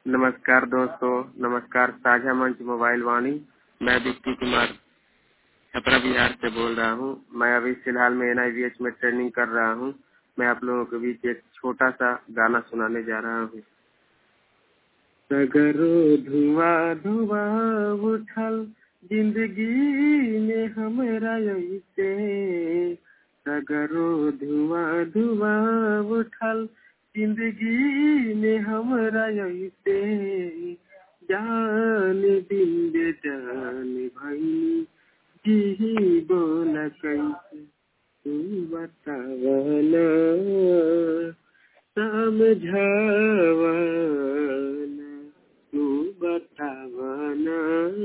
नमस्कार दोस्तों, नमस्कार साझा मंच मोबाइल वाणी। मैं विक्की कुमार छपरा बिहार से बोल रहा हूँ। मैं अभी फिलहाल में NIVH में ट्रेनिंग कर रहा हूँ। मैं आप लोगों के बीच एक छोटा सा गाना सुनाने जा रहा हूँ। सगरो धुआं धुआं उठल जिंदगी में हमरा ऐसे, सगरो धुआं धुआं उठल जिंदगी में हमरा ऐसे, जान दिन बेजान भई जी बोला कैसे, तू बतावना समझावना, तू बतावना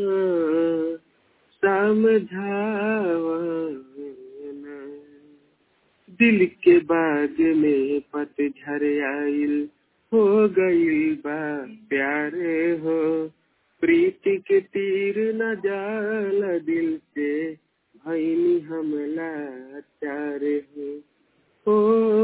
समझावना। दिल के बाग में पतझड़ आइल, हो गइल बा प्यार हो, प्रीति के तीर न जाला दिल से, भइनी हमला चार हो।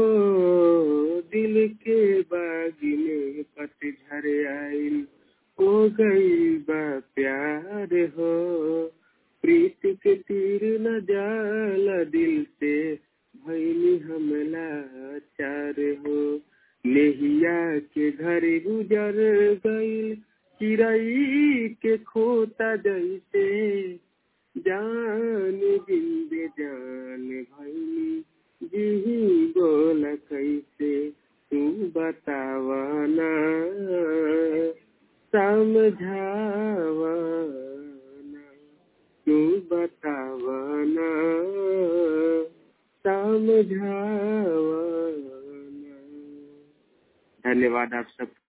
दिल के बाग में पतझड़ आइल, हो गई बा प्यार हो, प्रीति के तीर न जाला दिल से, भइनी हमला चार हो। लेहिया के घर गुजर गइल चिड़ई के खोता जैसे, जान बिंदे जान भइनी जी बोल कैसे, तू बतावना समझावना, तू बतावना समझावना। धन्यवाद आप सब।